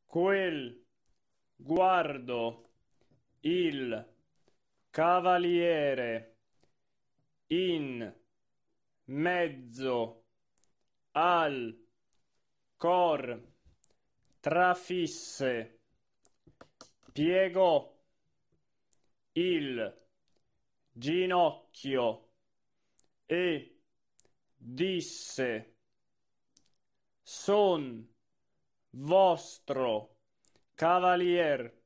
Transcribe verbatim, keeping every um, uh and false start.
Quel guardo il cavaliere in mezzo al cor trafisse, piegò il ginocchio e disse: Son vostro cavalier